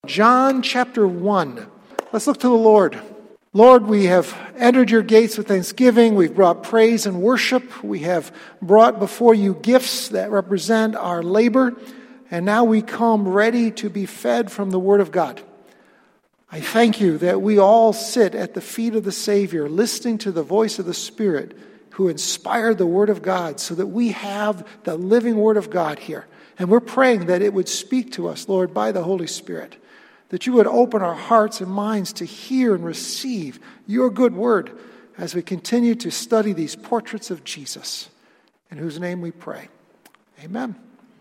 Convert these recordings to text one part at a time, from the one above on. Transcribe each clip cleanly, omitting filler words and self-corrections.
John chapter 1. Let's look to the Lord. Lord, we have entered your gates with thanksgiving. We've brought praise and worship. We have brought before you gifts that represent our labor. And now we come ready to be fed from the Word of God. I thank you that we all sit at the feet of the Savior, listening to the voice of the Spirit who inspired the Word of God, so that we have the living Word of God here. And we're praying that it would speak to us, Lord, by the Holy Spirit, that you would open our hearts and minds to hear and receive your good word as we continue to study these portraits of Jesus, in whose name we pray. Amen.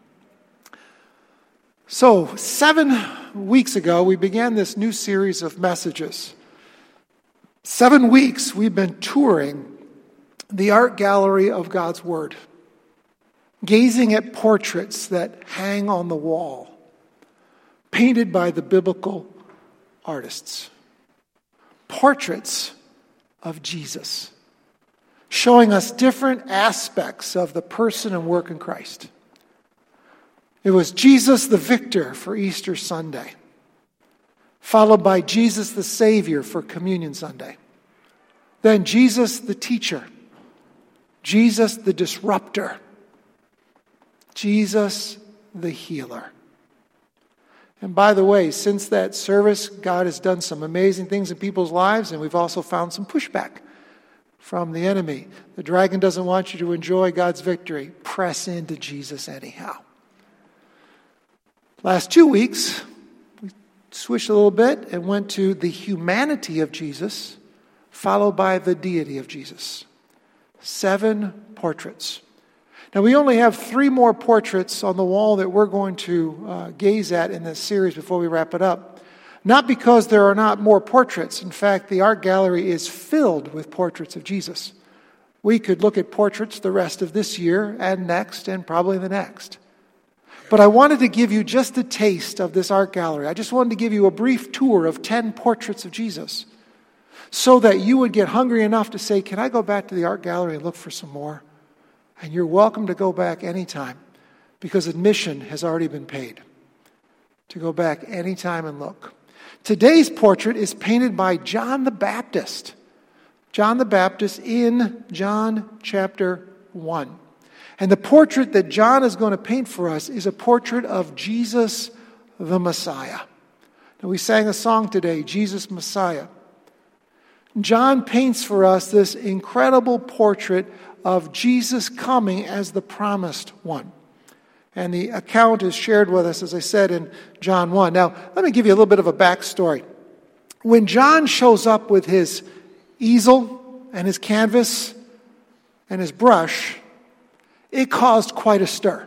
So, 7 weeks ago, we began this new series of messages. 7 weeks we've been touring the art gallery of God's Word, gazing at portraits that hang on the wall, painted by the biblical artists. Portraits of Jesus, showing us different aspects of the person and work in Christ. It was Jesus the Victor for Easter Sunday, followed by Jesus the Savior for Communion Sunday. Then Jesus the Teacher, Jesus the Disruptor, Jesus the Healer. And by the way, since that service, God has done some amazing things in people's lives, and we've also found some pushback from the enemy. The dragon doesn't want you to enjoy God's victory. Press into Jesus anyhow. Last 2 weeks, we switched a little bit and went to the humanity of Jesus, followed by the deity of Jesus. 7 portraits. Now, we only have 3 more portraits on the wall that we're going to gaze at in this series before we wrap it up. Not because there are not more portraits. In fact, the art gallery is filled with portraits of Jesus. We could look at portraits the rest of this year and next and probably the next. But I wanted to give you just a taste of this art gallery. I just wanted to give you a brief tour of 10 portraits of Jesus, so that you would get hungry enough to say, can I go back to the art gallery and look for some more? And you're welcome to go back anytime, because admission has already been paid to go back anytime and look. Today's portrait is painted by John the Baptist. John the Baptist in John chapter 1. And the portrait that John is going to paint for us is a portrait of Jesus the Messiah. Now, we sang a song today, Jesus Messiah. John paints for us this incredible portrait of Jesus coming as the promised one. And the account is shared with us, as I said, in John 1. Now, let me give you a little bit of a backstory. When John shows up with his easel and his canvas and his brush, it caused quite a stir.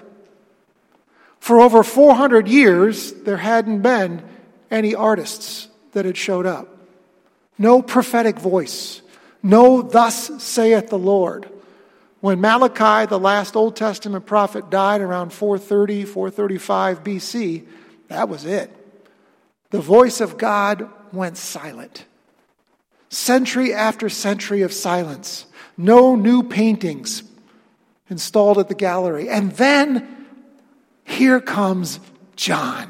For over 400 years, there hadn't been any artists that had showed up. No prophetic voice. No, thus saith the Lord. When Malachi, the last Old Testament prophet, died around 430, 435 BC, that was it. The voice of God went silent. Century after century of silence. No new paintings installed at the gallery. And then here comes John.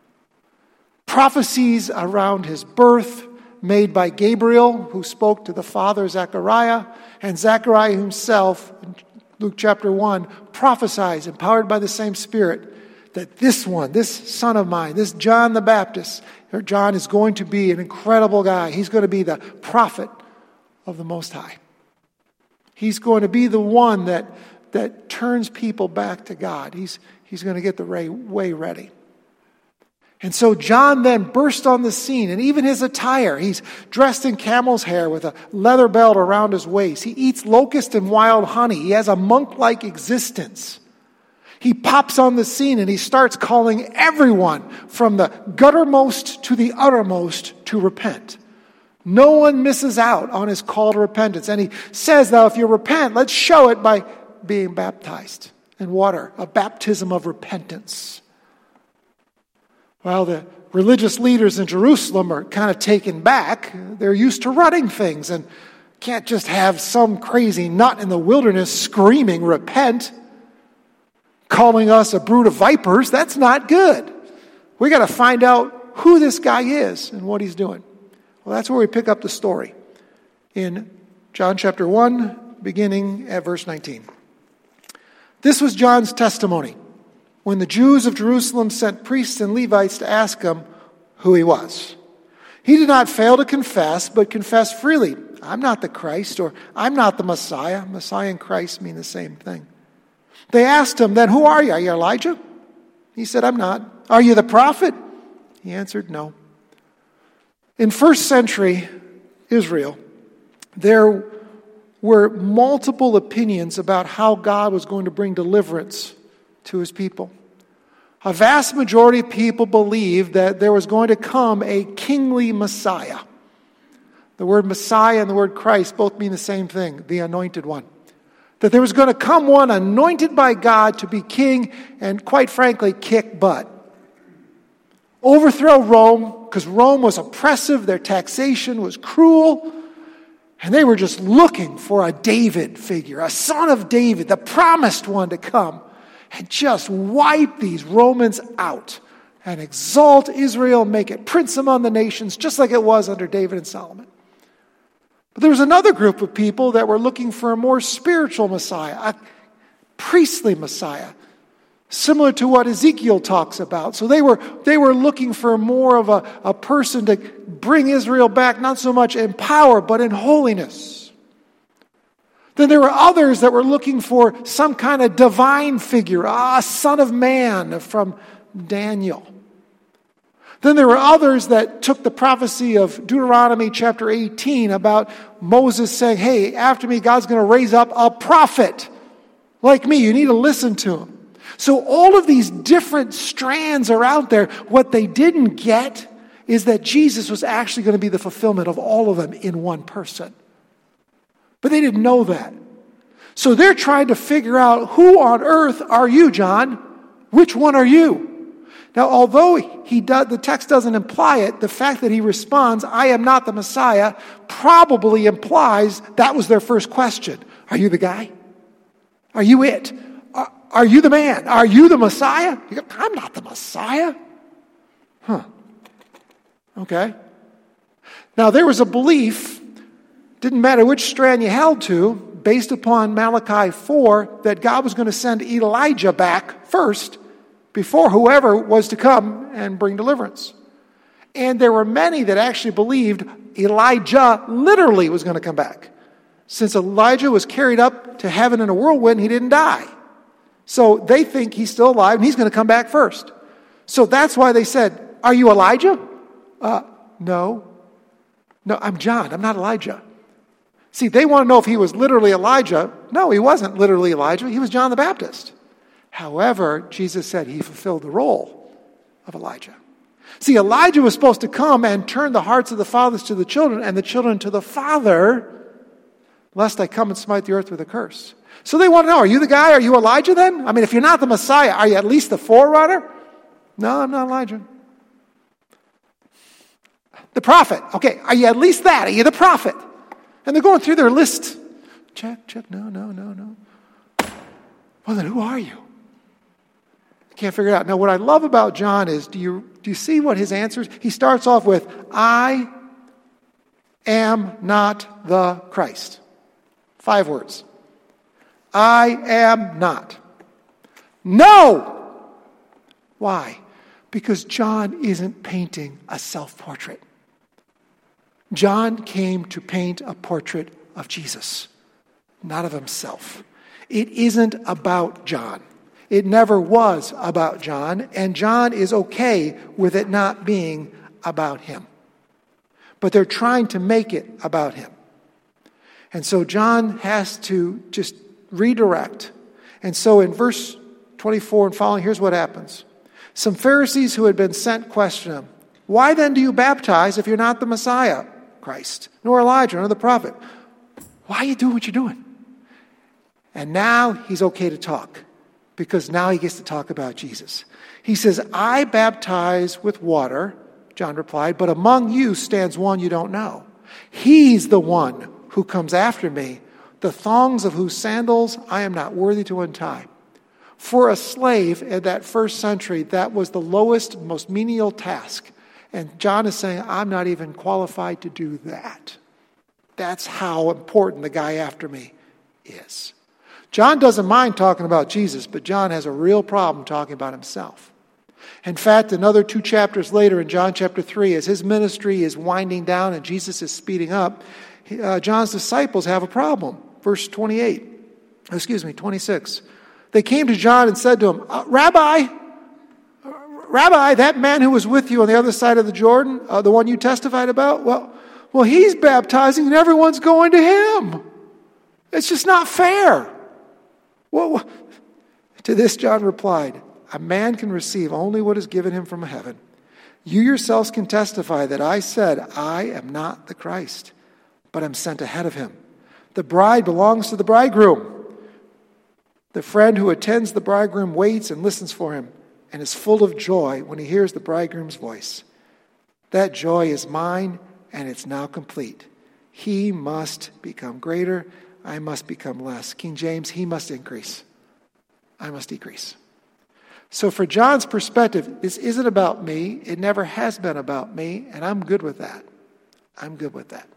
Prophecies around his birth made by Gabriel, who spoke to the father Zechariah, and Zechariah himself, in Luke chapter 1, prophesies, empowered by the same Spirit, that this one, this son of mine, this John the Baptist, or John is going to be an incredible guy. He's going to be the prophet of the Most High. He's going to be the one that turns people back to God. He's going to get the way ready. And so John then burst on the scene, and even his attire, he's dressed in camel's hair with a leather belt around his waist. He eats locust and wild honey. He has a monk-like existence. He pops on the scene and he starts calling everyone from the guttermost to the uttermost to repent. No one misses out on his call to repentance. And he says, now, if you repent, let's show it by being baptized in water, a baptism of repentance. Well, the religious leaders in Jerusalem are kind of taken back. They're used to running things and can't just have some crazy nut in the wilderness screaming, repent, calling us a brood of vipers. That's not good. We got to find out who this guy is and what he's doing. Well, that's where we pick up the story in John chapter 1, beginning at verse 19. This was John's testimony when the Jews of Jerusalem sent priests and Levites to ask him who he was. He did not fail to confess, but confessed freely, I'm not the Christ, or I'm not the Messiah. Messiah and Christ mean the same thing. They asked him, then who are you? Are you Elijah? He said, I'm not. Are you the prophet? He answered, no. In first century Israel, there were multiple opinions about how God was going to bring deliverance to his people. A vast majority of people believed that there was going to come a kingly Messiah. The word Messiah and the word Christ both mean the same thing, the anointed one. That there was going to come one anointed by God to be king and, quite frankly, kick butt. Overthrow Rome, because Rome was oppressive, their taxation was cruel, and they were just looking for a David figure, a son of David, the promised one to come and just wipe these Romans out and exalt Israel, make it prince among the nations, just like it was under David and Solomon. But there was another group of people that were looking for a more spiritual Messiah, a priestly Messiah, similar to what Ezekiel talks about. So they were looking for more of a person to bring Israel back, not so much in power, but in holiness. Then there were others that were looking for some kind of divine figure, a son of man from Daniel. Then there were others that took the prophecy of Deuteronomy chapter 18 about Moses saying, hey, after me, God's going to raise up a prophet like me. You need to listen to him. So all of these different strands are out there. What they didn't get is that Jesus was actually going to be the fulfillment of all of them in one person. But they didn't know that. So they're trying to figure out, who on earth are you, John? Which one are you? Now, although the text doesn't imply it, the fact that he responds, I am not the Messiah, probably implies that was their first question. Are you the guy? Are you it? Are you the man? Are you the Messiah? You go, I'm not the Messiah. Okay. Now, there was a belief, didn't matter which strand you held to, based upon Malachi 4, that God was going to send Elijah back first before whoever was to come and bring deliverance. And there were many that actually believed Elijah literally was going to come back. Since Elijah was carried up to heaven in a whirlwind, he didn't die. So they think he's still alive and he's going to come back first. So that's why they said, are you Elijah? No, I'm John. I'm not Elijah. See, they want to know if he was literally Elijah. No, he wasn't literally Elijah. He was John the Baptist. However, Jesus said he fulfilled the role of Elijah. See, Elijah was supposed to come and turn the hearts of the fathers to the children and the children to the father, lest I come and smite the earth with a curse. So they want to know, are you the guy? Are you Elijah then? I mean, if you're not the Messiah, are you at least the forerunner? No, I'm not Elijah. The prophet. Okay, are you at least that? Are you the prophet? And they're going through their list. Check, no. Well, then who are you? Can't figure it out. Now, what I love about John is, do you see what his answers? He starts off with, I am not the Christ. 5 words. I am not. No! Why? Because John isn't painting a self-portrait. John came to paint a portrait of Jesus, not of himself. It isn't about John. It never was about John, and John is okay with it not being about him. But they're trying to make it about him. And so John has to just redirect. And so in verse 24 and following, here's what happens. Some Pharisees who had been sent question him, why then do you baptize if you're not the Messiah, Christ, nor Elijah, nor the prophet? Why are you doing what you're doing? And now he's okay to talk, because now he gets to talk about Jesus. He says, I baptize with water, John replied, but among you stands one you don't know. He's the one who comes after me, the thongs of whose sandals I am not worthy to untie. For a slave in that first century, that was the lowest, most menial task. And John is saying, I'm not even qualified to do that. That's how important the guy after me is. John doesn't mind talking about Jesus, but John has a real problem talking about himself. In fact, another 2 chapters later in John chapter 3, as his ministry is winding down and Jesus is speeding up, John's disciples have a problem. Verse 26. They came to John and said to him, Rabbi, that man who was with you on the other side of the Jordan, the one you testified about, well, he's baptizing and everyone's going to him. It's just not fair. Well, to this John replied, a man can receive only what is given him from heaven. You yourselves can testify that I said, I am not the Christ, but am sent ahead of him. The bride belongs to the bridegroom. The friend who attends the bridegroom waits and listens for him and is full of joy when he hears the bridegroom's voice. That joy is mine, and it's now complete. He must become greater, I must become less. King James, he must increase, I must decrease. So for John's perspective, this isn't about me. It never has been about me, and I'm good with that. I'm good with that.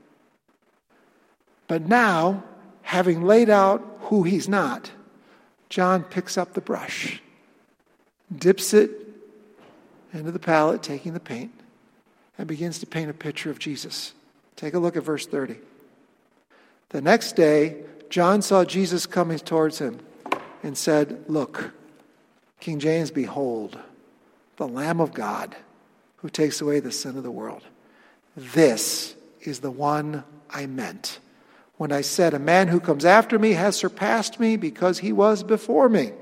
But now, having laid out who he's not, John picks up the brush, dips it into the palette, taking the paint, and begins to paint a picture of Jesus. Take a look at verse 30. The next day, John saw Jesus coming towards him and said, look, King James, behold, the Lamb of God who takes away the sin of the world. This is the one I meant when I said, a man who comes after me has surpassed me because he was before me.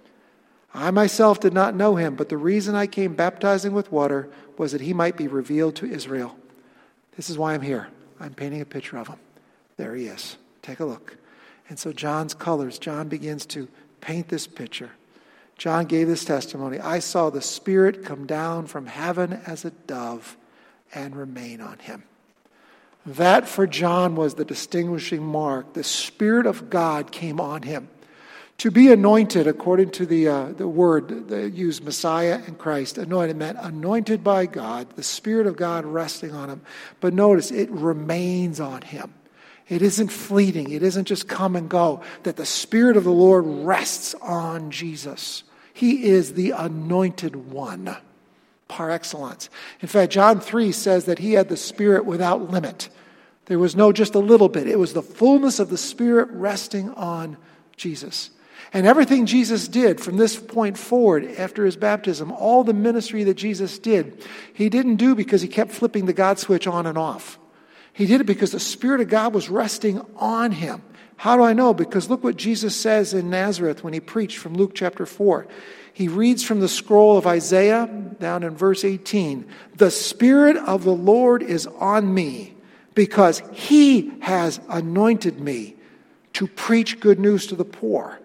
I myself did not know him, but the reason I came baptizing with water was that he might be revealed to Israel. This is why I'm here. I'm painting a picture of him. There he is. Take a look. And so John begins to paint this picture. John gave this testimony. I saw the Spirit come down from heaven as a dove and remain on him. That for John was the distinguishing mark. The Spirit of God came on him. To be anointed, according to the word they use, Messiah and Christ, anointed meant anointed by God, the Spirit of God resting on him. But notice, it remains on him. It isn't fleeting. It isn't just come and go. That the Spirit of the Lord rests on Jesus. He is the anointed one, par excellence. In fact, John 3 says that he had the Spirit without limit. There was no just a little bit. It was the fullness of the Spirit resting on Jesus. And everything Jesus did from this point forward after his baptism, all the ministry that Jesus did, he didn't do because he kept flipping the God switch on and off. He did it because the Spirit of God was resting on him. How do I know? Because look what Jesus says in Nazareth when he preached from Luke chapter 4. He reads from the scroll of Isaiah down in verse 18. The Spirit of the Lord is on me because he has anointed me to preach good news to the poor.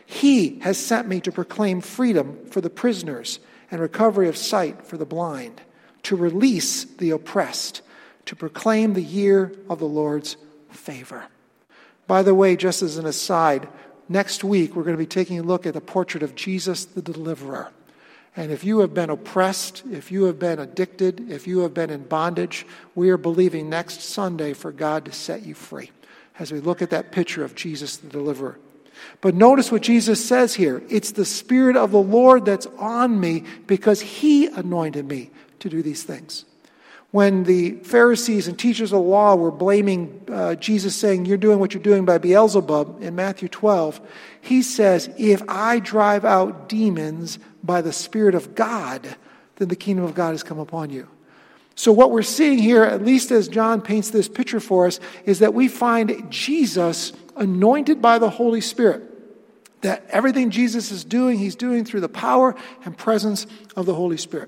He has sent me to proclaim freedom for the prisoners and recovery of sight for the blind, to release the oppressed, to proclaim the year of the Lord's favor. By the way, just as an aside, next week we're going to be taking a look at the portrait of Jesus the Deliverer. And if you have been oppressed, if you have been addicted, if you have been in bondage, we are believing next Sunday for God to set you free as we look at that picture of Jesus the Deliverer. But notice what Jesus says here. It's the Spirit of the Lord that's on me because he anointed me to do these things. When the Pharisees and teachers of the law were blaming Jesus, saying, you're doing what you're doing by Beelzebub, in Matthew 12, he says, if I drive out demons by the Spirit of God, then the kingdom of God has come upon you. So what we're seeing here, at least as John paints this picture for us, is that we find Jesus anointed by the Holy Spirit. That everything Jesus is doing, he's doing through the power and presence of the Holy Spirit.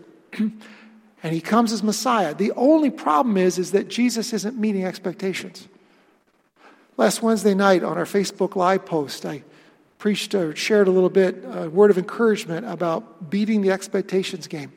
And he comes as Messiah. The only problem is that Jesus isn't meeting expectations. Last Wednesday night on our Facebook Live post, I preached or shared a little bit, a word of encouragement about beating the expectations game.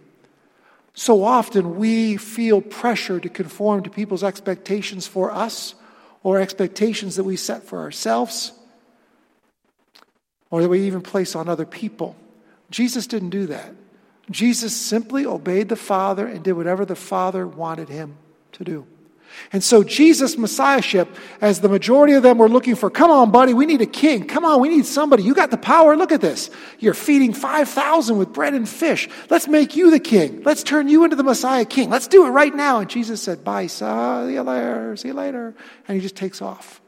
So often we feel pressure to conform to people's expectations for us or expectations that we set for ourselves or that we even place on other people. Jesus didn't do that. Jesus simply obeyed the Father and did whatever the Father wanted him to do. And so Jesus' Messiahship, as the majority of them were looking for, come on, buddy, we need a king. Come on, we need somebody. You got the power. Look at this. You're feeding 5,000 with bread and fish. Let's make you the king. Let's turn you into the Messiah king. Let's do it right now. And Jesus said, bye, see you later. And he just takes off.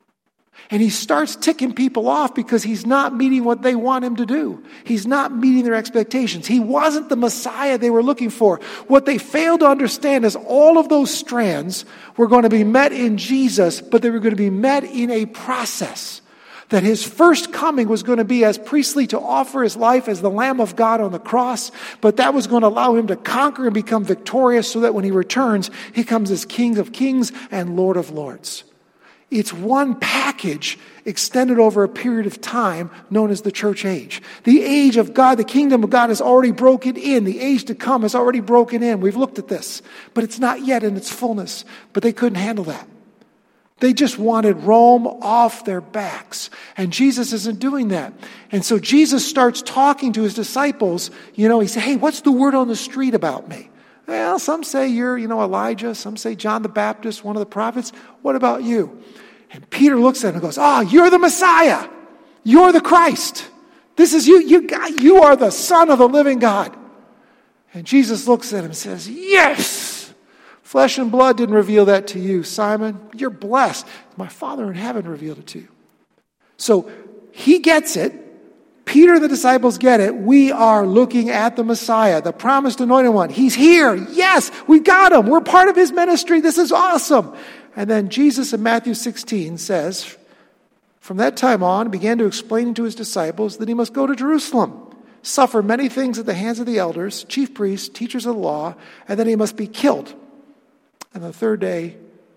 And he starts ticking people off because he's not meeting what they want him to do. He's not meeting their expectations. He wasn't the Messiah they were looking for. What they failed to understand is all of those strands were going to be met in Jesus, but they were going to be met in a process. That his first coming was going to be as priestly to offer his life as the Lamb of God on the cross, but that was going to allow him to conquer and become victorious so that when he returns, he comes as King of Kings and Lord of Lords. It's one package extended over a period of time known as the church age. The age of God, the kingdom of God has already broken in. The age to come has already broken in. We've looked at this, but it's not yet in its fullness. But they couldn't handle that. They just wanted Rome off their backs. And Jesus isn't doing that. And so Jesus starts talking to his disciples. He said, hey, what's the word on the street about me? Well, some say you're, Elijah. Some say John the Baptist, one of the prophets. What about you? And Peter looks at him and goes, you're the Messiah. You're the Christ. This is you. You are the Son of the living God. And Jesus looks at him and says, yes. Flesh and blood didn't reveal that to you, Simon. You're blessed. My Father in heaven revealed it to you. So he gets it. Peter and the disciples get it. We are looking at the Messiah, the promised anointed one. He's here. Yes, we got him. We're part of his ministry. This is awesome. And then Jesus in Matthew 16 says, from that time on, began to explain to his disciples that he must go to Jerusalem, suffer many things at the hands of the elders, chief priests, teachers of the law, and then he must be killed. And the third day,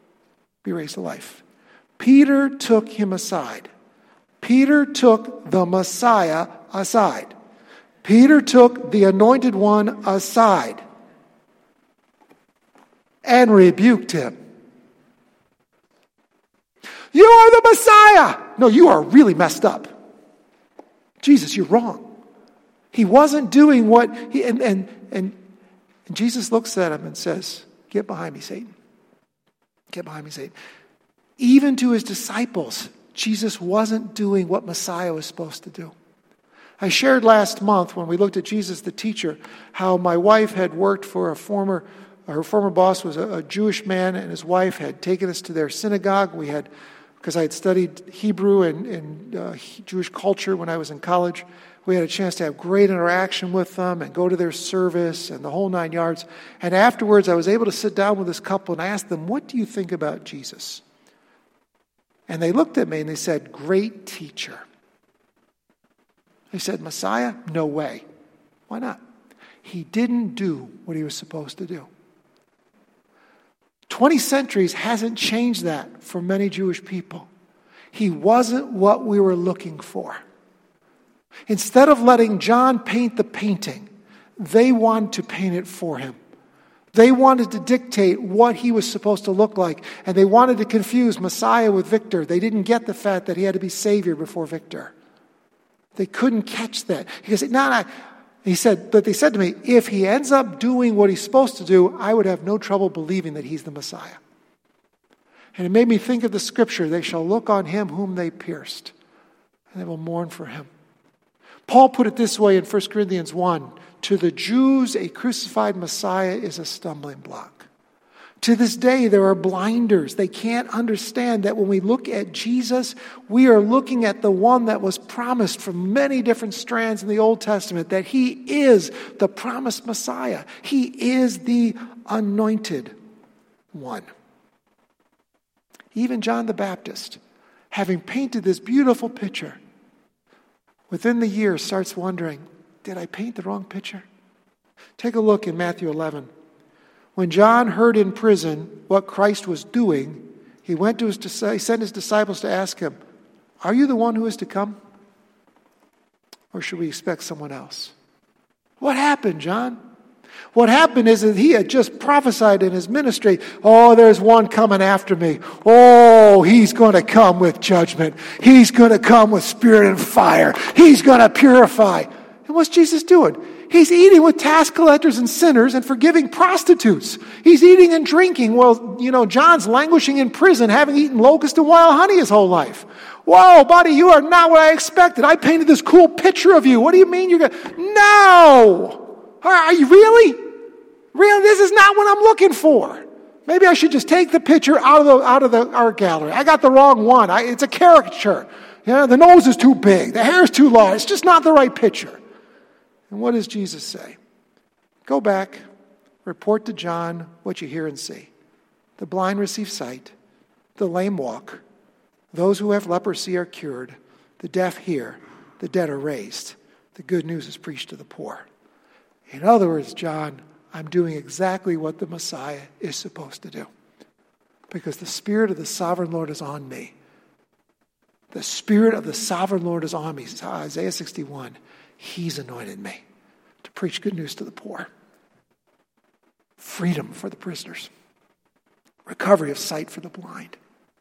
be raised to life. Peter took him aside. Peter took the Messiah aside. Peter took the anointed one aside and rebuked him. You are the Messiah. No, you are really messed up. Jesus, you're wrong. He wasn't doing what he and Jesus looks at him and says, get behind me, Satan. Get behind me, Satan. Even to his disciples, Jesus wasn't doing what Messiah was supposed to do. I shared last month when we looked at Jesus the teacher, how my wife had worked for her former boss was a Jewish man, and his wife had taken us to their synagogue. Because I had studied Hebrew and Jewish culture when I was in college, we had a chance to have great interaction with them and go to their service and the whole 9 yards. And afterwards, I was able to sit down with this couple and ask them, what do you think about Jesus? And they looked at me and they said, great teacher. They said, Messiah? No way. Why not? He didn't do what he was supposed to do. 20 centuries hasn't changed that for many Jewish people. He wasn't what we were looking for. Instead of letting John paint the painting, they wanted to paint it for him. They wanted to dictate what he was supposed to look like, and they wanted to confuse Messiah with Victor. They didn't get the fact that he had to be Savior before Victor. They couldn't catch that. He said, no. But they said to me, if he ends up doing what he's supposed to do, I would have no trouble believing that he's the Messiah. And it made me think of the scripture, they shall look on him whom they pierced, and they will mourn for him. Paul put it this way in 1 Corinthians 1, to the Jews, a crucified Messiah is a stumbling block. To this day, there are blinders. They can't understand that when we look at Jesus, we are looking at the one that was promised from many different strands in the Old Testament, that he is the promised Messiah. He is the anointed one. Even John the Baptist, having painted this beautiful picture, within the year starts wondering, did I paint the wrong picture? Take a look in Matthew 11. When John heard in prison what Christ was doing, he sent his disciples to ask him, are you the one who is to come? Or should we expect someone else? What happened, John? What happened is that he had just prophesied in his ministry, oh, there's one coming after me. Oh, he's going to come with judgment. He's going to come with spirit and fire. He's going to purify. And what's Jesus doing? He's eating with tax collectors and sinners and forgiving prostitutes. He's eating and drinking. Well, John's languishing in prison, having eaten locust and wild honey his whole life. Whoa, buddy, you are not what I expected. I painted this cool picture of you. What do you mean you're going to... No! Are you really? Really? This is not what I'm looking for. Maybe I should just take the picture out of the art gallery. I got the wrong one. It's a caricature. The nose is too big. The hair is too long. It's just not the right picture. And what does Jesus say? Go back, report to John what you hear and see. The blind receive sight. The lame walk. Those who have leprosy are cured. The deaf hear. The dead are raised. The good news is preached to the poor. In other words, John, I'm doing exactly what the Messiah is supposed to do. Because the Spirit of the Sovereign Lord is on me. The Spirit of the Sovereign Lord is on me. Isaiah 61. He's anointed me to preach good news to the poor. Freedom for the prisoners. Recovery of sight for the blind.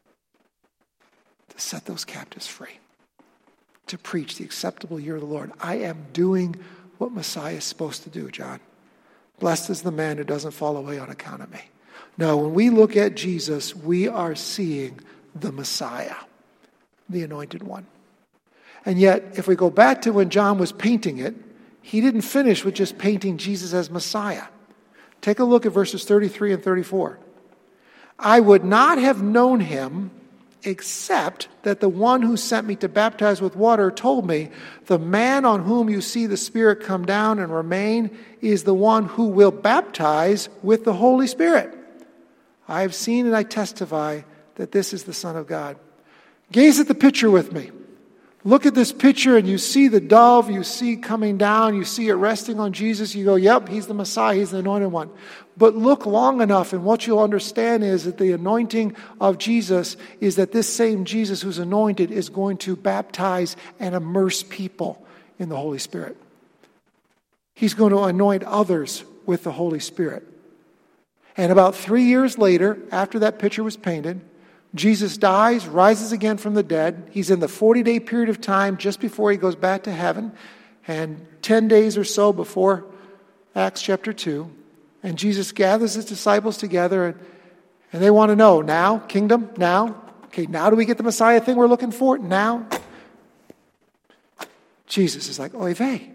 To set those captives free. To preach the acceptable year of the Lord. I am doing what Messiah is supposed to do, John. Blessed is the man who doesn't fall away on account of me. No, when we look at Jesus, we are seeing the Messiah, the anointed one. And yet, if we go back to when John was painting it, he didn't finish with just painting Jesus as Messiah. Take a look at verses 33 and 34. I would not have known him except that the one who sent me to baptize with water told me, the man on whom you see the Spirit come down and remain is the one who will baptize with the Holy Spirit. I have seen and I testify that this is the Son of God. Gaze at the picture with me. Look at this picture and you see the dove, you see coming down, you see it resting on Jesus. You go, yep, he's the Messiah, he's the anointed one. But look long enough and what you'll understand is that the anointing of Jesus is that this same Jesus who's anointed is going to baptize and immerse people in the Holy Spirit. He's going to anoint others with the Holy Spirit. And about 3 years later, after that picture was painted, Jesus dies, rises again from the dead. He's in the 40-day period of time just before he goes back to heaven. And 10 days or so before Acts chapter 2. And Jesus gathers his disciples together and they want to know, now, kingdom, now? Okay, now do we get the Messiah thing we're looking for? Now? Jesus is like, oy vey.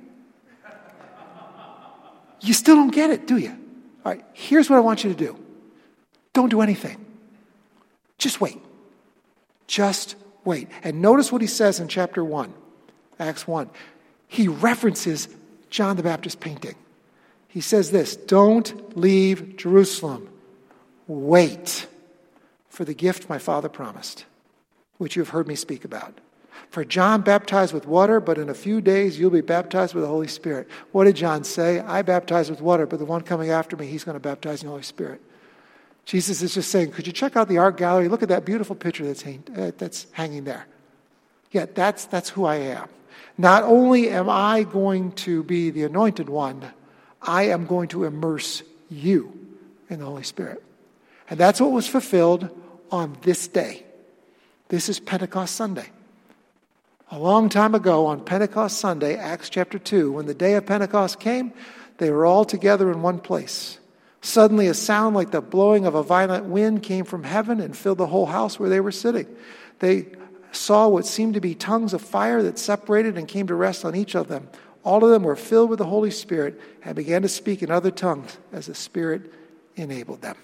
You still don't get it, do you? All right, here's what I want you to do. Don't do anything. Just wait. Just wait. And notice what he says in chapter 1, Acts 1. He references John the Baptist painting. He says this, don't leave Jerusalem. Wait for the gift my Father promised, which you have heard me speak about. For John baptized with water, but in a few days you'll be baptized with the Holy Spirit. What did John say? I baptize with water, but the one coming after me, he's going to baptize in the Holy Spirit. Jesus is just saying, could you check out the art gallery? Look at that beautiful picture that's hanging there. Yeah, that's who I am. Not only am I going to be the anointed one, I am going to immerse you in the Holy Spirit. And that's what was fulfilled on this day. This is Pentecost Sunday. A long time ago on Pentecost Sunday, Acts chapter 2, when the day of Pentecost came, they were all together in one place. Suddenly a sound like the blowing of a violent wind came from heaven and filled the whole house where they were sitting. They saw what seemed to be tongues of fire that separated and came to rest on each of them. All of them were filled with the Holy Spirit and began to speak in other tongues as the Spirit enabled them.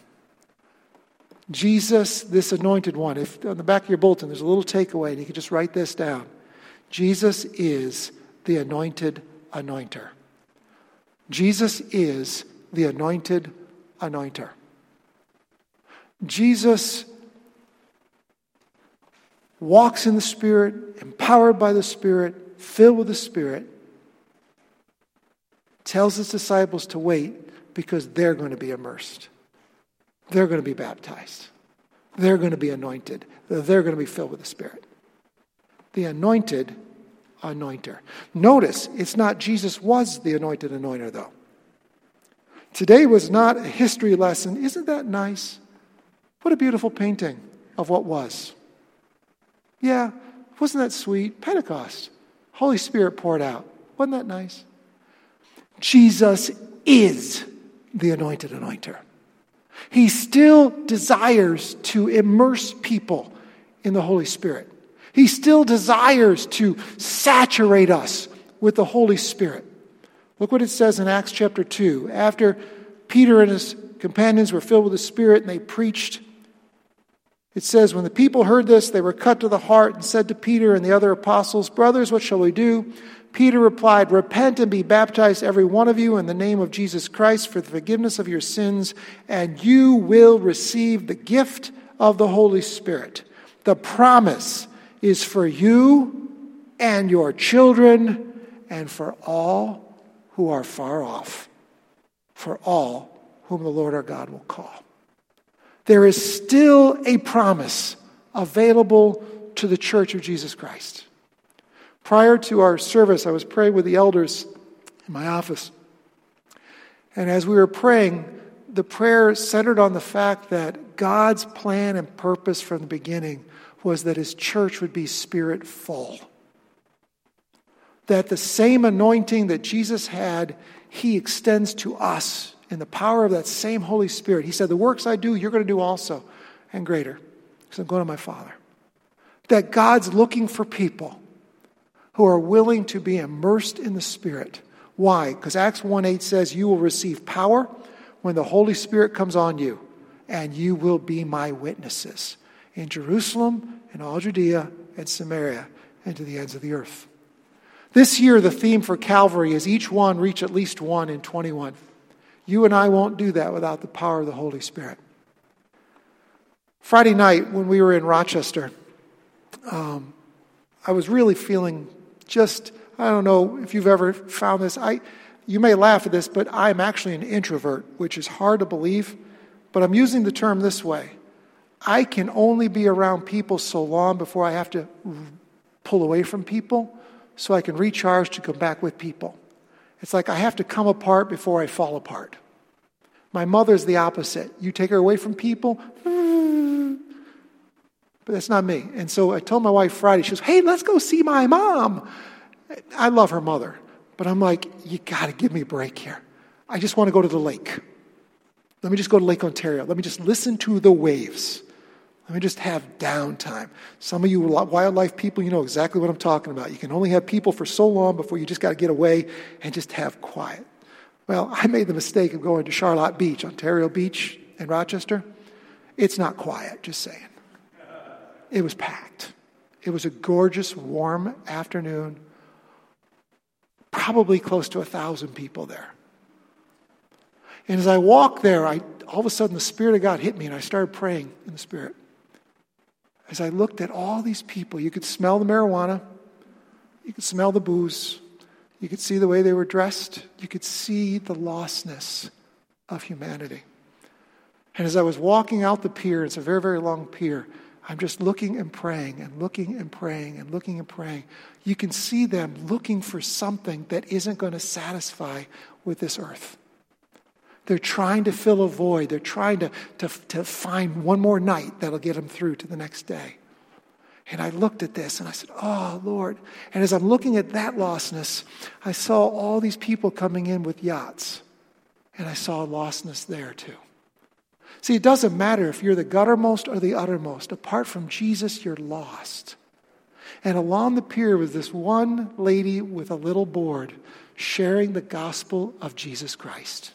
Jesus, this anointed one, if on the back of your bulletin there's a little takeaway and you can just write this down. Jesus is the anointed anointer. Jesus is the anointed anointer. Jesus walks in the Spirit, empowered by the Spirit, filled with the Spirit, tells his disciples to wait because they're going to be immersed. They're going to be baptized. They're going to be anointed. They're going to be filled with the Spirit. The anointed anointer. Notice, it's not Jesus was the anointed anointer, though. Today was not a history lesson. Isn't that nice? What a beautiful painting of what was. Yeah, wasn't that sweet? Pentecost. Holy Spirit poured out. Wasn't that nice? Jesus is the anointed anointer. He still desires to immerse people in the Holy Spirit. He still desires to saturate us with the Holy Spirit. Look what it says in Acts chapter 2. After Peter and his companions were filled with the Spirit and they preached, it says, when the people heard this, they were cut to the heart and said to Peter and the other apostles, "Brothers, what shall we do?" Peter replied, "Repent and be baptized, every one of you, in the name of Jesus Christ for the forgiveness of your sins, and you will receive the gift of the Holy Spirit. The promise is for you and your children and for all who are far off, for all whom the Lord our God will call." There is still a promise available to the Church of Jesus Christ. Prior to our service, I was praying with the elders in my office. And as we were praying, the prayer centered on the fact that God's plan and purpose from the beginning was that His church would be Spirit-full. That the same anointing that Jesus had, He extends to us in the power of that same Holy Spirit. He said, "The works I do, you're going to do also, and greater, because I'm going to my Father." That God's looking for people who are willing to be immersed in the Spirit. Why? Because Acts 1:8 says, "You will receive power when the Holy Spirit comes on you, and you will be my witnesses in Jerusalem, in all Judea and Samaria, and to the ends of the earth." This year, the theme for Calvary is each one reach at least one in 21. You and I won't do that without the power of the Holy Spirit. Friday night, when we were in Rochester, I was really feeling I don't know if you've ever found this. You may laugh at this, but I'm actually an introvert, which is hard to believe. But I'm using the term this way. I can only be around people so long before I have to pull away from people so I can recharge to come back with people. It's like I have to come apart before I fall apart. My mother's the opposite. You take her away from people, but that's not me. And so I told my wife Friday, she goes, "Hey, let's go see my mom." I love her mother, but I'm like, you got to give me a break here. I just want to go to the lake. Let me just go to Lake Ontario. Let me just listen to the waves. Let me just have downtime. Some of you wildlife people, you know exactly what I'm talking about. You can only have people for so long before you just got to get away and just have quiet. Well, I made the mistake of going to Charlotte Beach, Ontario Beach in Rochester. It's not quiet, just saying. It was packed. It was a gorgeous, warm afternoon. Probably close to 1,000 people there. And as I walked there, all of a sudden the Spirit of God hit me and I started praying in the Spirit. As I looked at all these people, you could smell the marijuana, you could smell the booze, you could see the way they were dressed, you could see the lostness of humanity. And as I was walking out the pier, it's a very, very long pier, I'm just looking and praying and looking and praying and looking and praying. You can see them looking for something that isn't going to satisfy with this earth. They're trying to fill a void. They're trying to find one more night that'll get them through to the next day. And I looked at this and I said, "Oh, Lord." And as I'm looking at that lostness, I saw all these people coming in with yachts. And I saw lostness there too. See, it doesn't matter if you're the guttermost or the uttermost. Apart from Jesus, you're lost. And along the pier was this one lady with a little board sharing the gospel of Jesus Christ.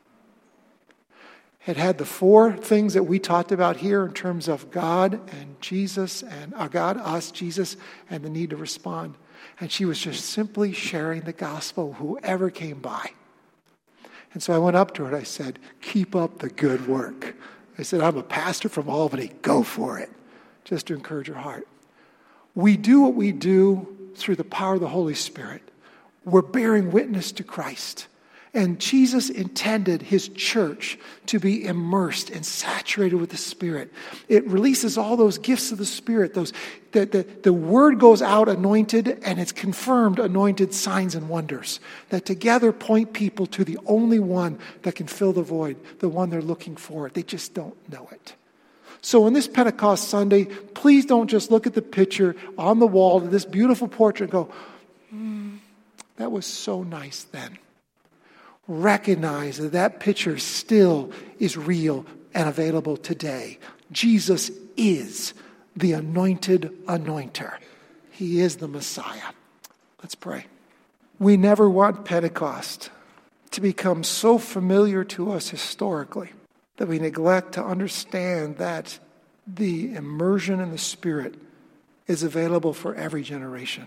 It had the 4 things that we talked about here in terms of God and Jesus and God, us, Jesus, and the need to respond. And she was just simply sharing the gospel, whoever came by. And so I went up to her and I said, "Keep up the good work." I said, "I'm a pastor from Albany. Go for it." Just to encourage her heart. We do what we do through the power of the Holy Spirit. We're bearing witness to Christ. And Jesus intended His church to be immersed and saturated with the Spirit. It releases all those gifts of the Spirit. The Word goes out anointed, and it's confirmed anointed signs and wonders that together point people to the only one that can fill the void, the one they're looking for. They just don't know it. So on this Pentecost Sunday, please don't just look at the picture on the wall of this beautiful portrait and go, "That was so nice then." recognize that that picture still is real and available today. Jesus is the anointed anointer. He is the Messiah. Let's pray. We never want Pentecost to become so familiar to us historically that we neglect to understand that the immersion in the Spirit is available for every generation.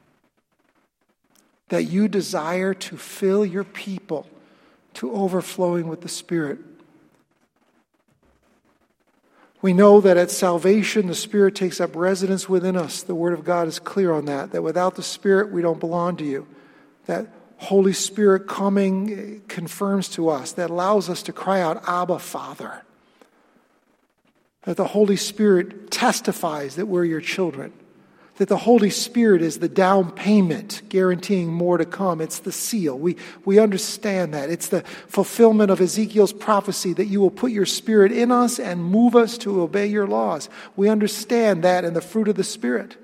That you desire to fill your people to overflowing with the Spirit. We know that at salvation, the Spirit takes up residence within us. The Word of God is clear on that. That without the Spirit, we don't belong to you. That Holy Spirit coming confirms to us. That allows us to cry out, Abba, Father. That the Holy Spirit testifies that we're your children. That the Holy Spirit is the down payment guaranteeing more to come. It's the seal. We understand that. It's the fulfillment of Ezekiel's prophecy that you will put your Spirit in us and move us to obey your laws. We understand that in the fruit of the Spirit.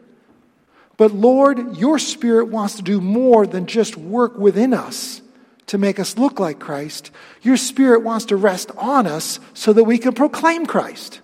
But Lord, your Spirit wants to do more than just work within us to make us look like Christ. Your Spirit wants to rest on us so that we can proclaim Christ.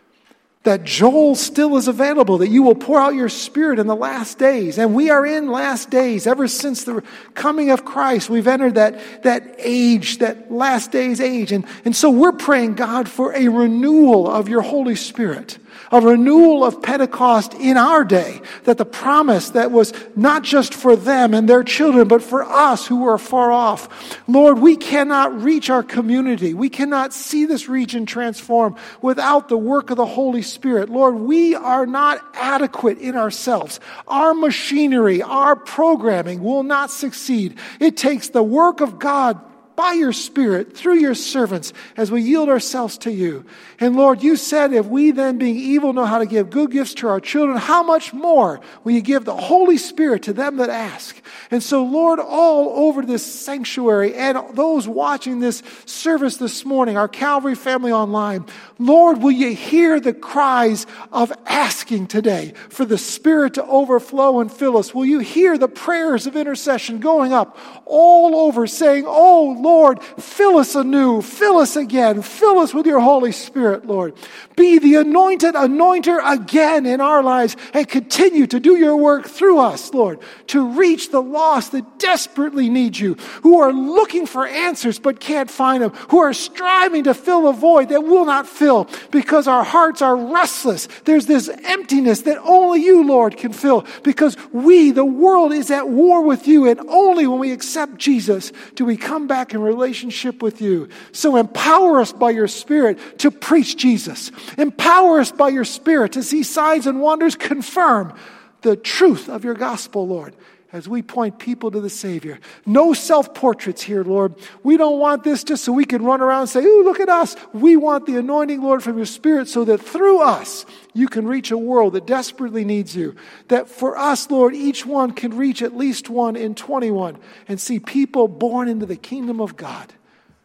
That Joel still is available, that you will pour out your Spirit in the last days. And we are in last days. Ever since the coming of Christ, we've entered that age, that last days age. And so we're praying, God, for a renewal of your Holy Spirit. A renewal of Pentecost in our day. That the promise that was not just for them and their children, but for us who are far off. Lord, we cannot reach our community. We cannot see this region transform without the work of the Holy Spirit. Lord, we are not adequate in ourselves. Our machinery, our programming will not succeed. It takes the work of God by your Spirit, through your servants, as we yield ourselves to you. And Lord, you said, if we then being evil know how to give good gifts to our children, how much more will you give the Holy Spirit to them that ask? And so, Lord, all over this sanctuary and those watching this service this morning, our Calvary family online, Lord, will you hear the cries of asking today for the Spirit to overflow and fill us? Will you hear the prayers of intercession going up all over saying, oh, Lord, fill us anew, fill us again, fill us with your Holy Spirit, Lord. Be the anointed anointer again in our lives and continue to do your work through us, Lord, to reach the lost that desperately need you, who are looking for answers but can't find them, who are striving to fill a void that will not fill because our hearts are restless. There's this emptiness that only you, Lord, can fill because the world is at war with you, and only when we accept Jesus do we come back in relationship with you. So empower us by your Spirit to preach Jesus. Empower us by your Spirit to see signs and wonders confirm the truth of your gospel, Lord, as we point people to the Savior. No self-portraits here, Lord. We don't want this just so we can run around and say, ooh, look at us. We want the anointing, Lord, from your Spirit so that through us, you can reach a world that desperately needs you. That for us, Lord, each one can reach at least one in 21 and see people born into the kingdom of God.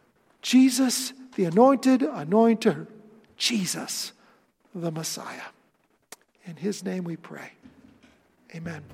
Jesus, the anointed anointer. Jesus, the Messiah. In his name we pray. Amen.